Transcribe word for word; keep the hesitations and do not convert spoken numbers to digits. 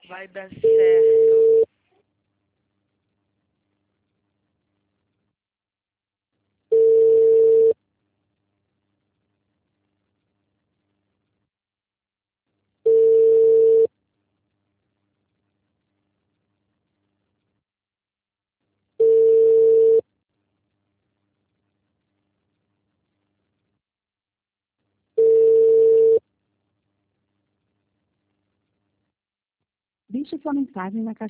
Vai dar certo. Deixe sua mensagem na caixa